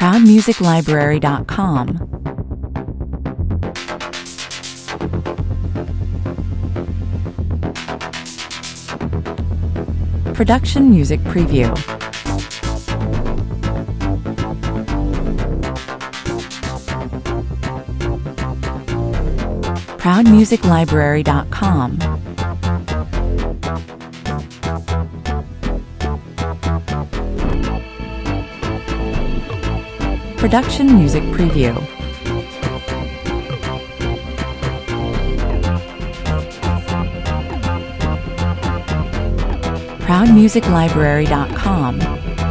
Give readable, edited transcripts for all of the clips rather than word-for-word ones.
ProudMusicLibrary.com. Production Music Preview. ProudMusicLibrary.com. Production Music Preview. ProudMusicLibrary.com.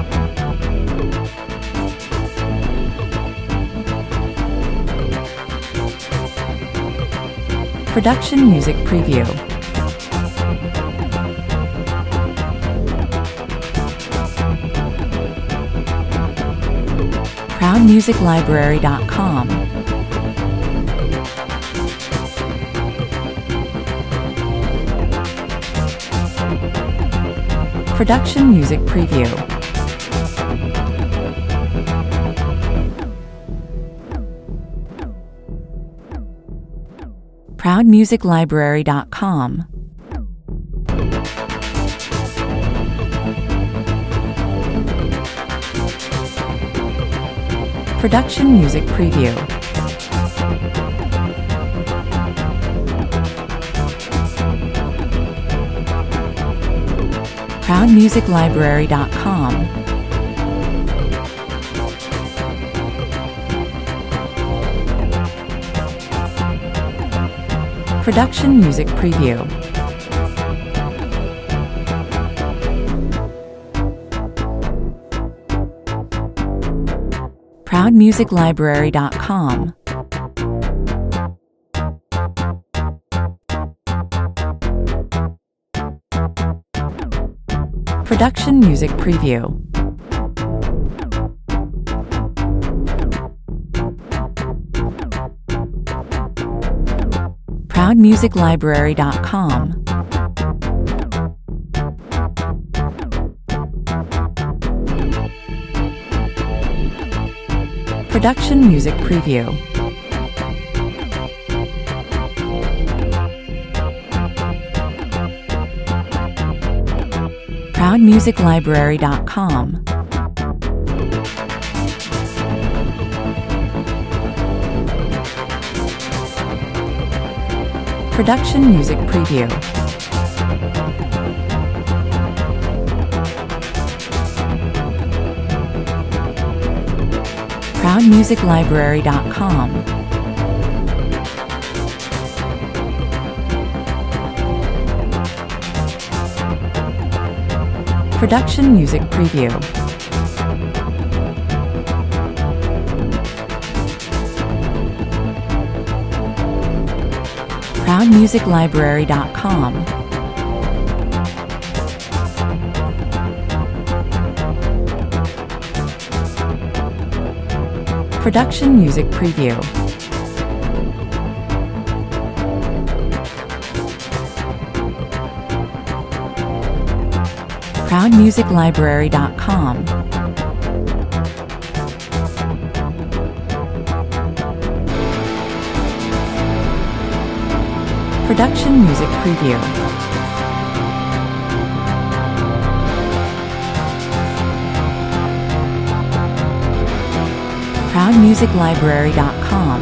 Production Music Preview. ProudMusicLibrary.com. Production Music Preview. ProudMusicLibrary.com. Production Music Preview. ProudMusicLibrary.com. Production Music Preview. ProudMusicLibrary.com. Production Music Preview. ProudMusicLibrary.com. Production Music Preview. ProudMusicLibrary.com. Production Music Preview. ProudMusicLibrary.com. Production Music Preview. ProudMusicLibrary.com. Production Music Preview. ProudMusicLibrary.com. Production Music Preview. ProudMusicLibrary.com.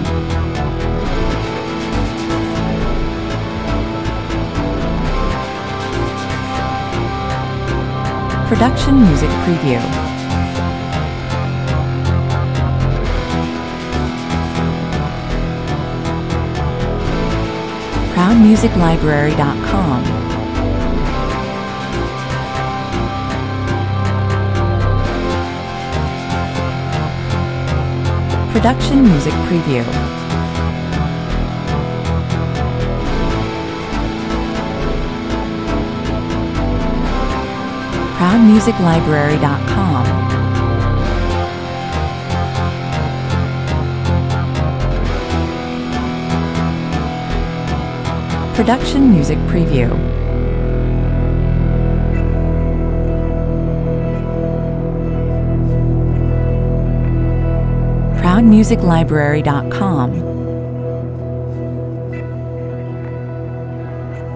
Production Music Preview. ProudMusicLibrary.com. Production Music Preview. ProudMusicLibrary.com. Production Music Preview. onmusiclibrary.com.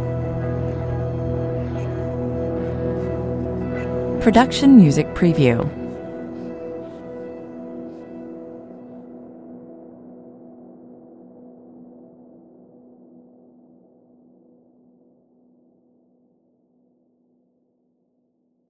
Production Music Preview.